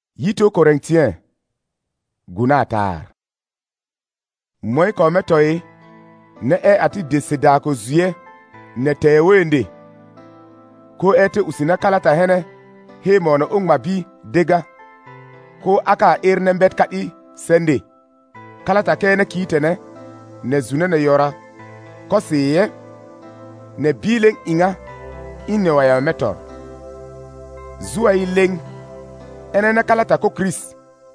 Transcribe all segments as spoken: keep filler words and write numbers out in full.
Yito Corinthiens gunatar. Moi kome toy ne e ati deseda ko zuye ne te wende. Ko ete usina kalata hene he mono ungma bi dega. Ko aka erne mbet kati sende. Kalata kene kitene ne zune ne yora. Ko siye ne bileng inga ine waya metor. Zuwa ileng ene ne kalata ko Chris.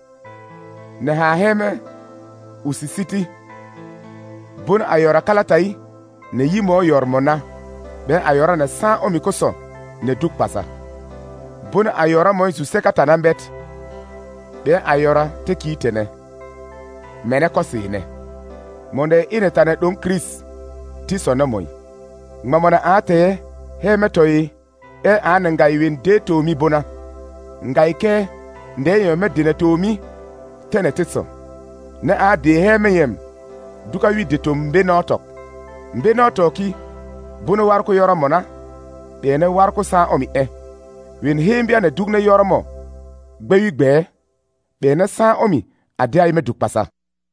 Ne ha heme usisiti. Bun ayora kalata yi ne yimo yormona. Ben ayora ne san omikoso ne duk pasa. Bun ayora mo isu sekata nambet. Ben ayora te kitene. Mene kosi ne. Monde ine tane don Chris. Tiso na moi. Ngmamona ate heme toyi. E ane ngai win de to mi bona. Ngai ke nde yo me dine to mi tene titso. Ne a de heme yem. Duka wi de to mbe na otok. Mbe na otoki. Bono warko yora mona. Bene warko sa omi e. Win hembia ne dugne yora mo. Gbe wi gbe. Bene sa omi ade ay me duk pasa.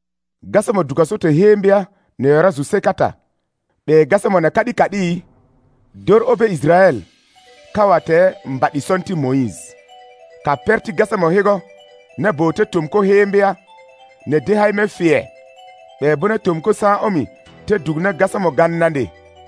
Gasa mo duka sote hembia ne yora zu sekata. Be gasa mo ne kadi kadi. Dor obe Israel. Kawate mbadi sonti Moïse. Ka perti gasa mo hego. Ne bote tumko hembia. Ne dehay me fie. Be bone tumko sa omi. Te dugne gasa mo gan nande.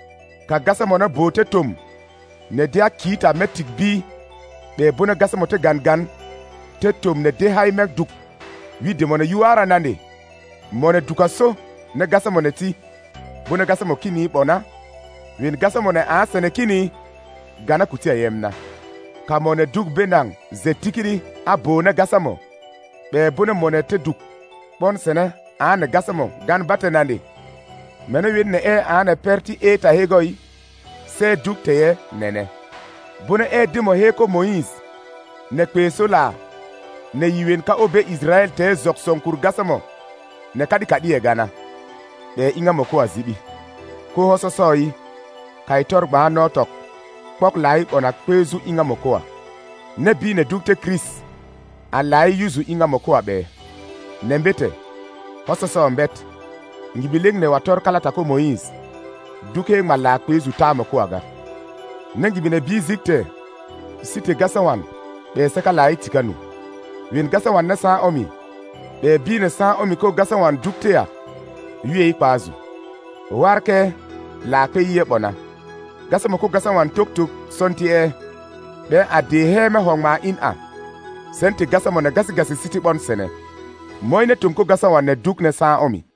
Ka gasa mo ne bote tum. Ne dea kita me tikbi. Be bone gasa mo te gan gan. Te tum ne dehay me duk. Wide mo ne yuara nande. Mo ne duka so. Ne gasa mo ne ti. Bone gasa mo kini bona. Win gasa mo ne asene kini. Gana kutia yemna. Ka mo ne duk benang. Zetikiri abo ne gasa mo. Be bone mo ne te duk. Bon sene ane gasa mo gan bate nande. Mene win ne e ane perti e ta hegoi. Se duk teye nene. Bone e dimo heko Moïse. Ne kweso la. Ne yiwen ka obe Israel te zok sonkur gasa mo. Ne kadi kadi e gana. Be inga mo ko azibi. Ko hoso soi. Kaitor ba notok. Pok lai ona kwezu inga mo ko. Ne bi ne duk te Chris. Alai yuzu inga mo ko be. Nembete. Hoso so mbet. Ngibileng ne wator kalata ko Moïse. Duke mala kwezu ta mo ko aga. Nengibine bi zikte. Site gasa wan. Be seka lai tikanu. Win gasa wan na sa omi. Be bi ne sa omi ko gasa wan dukte ya. Yue ikpazu. Warke la pe ye bona. Gasa mo ko gasa wan tuk tuk sonti e. Be ade he me hongma in a. Sente gasa mo na gasi gasi siti bon sene. Moine tum ko gasa wan ne duk ne sa omi.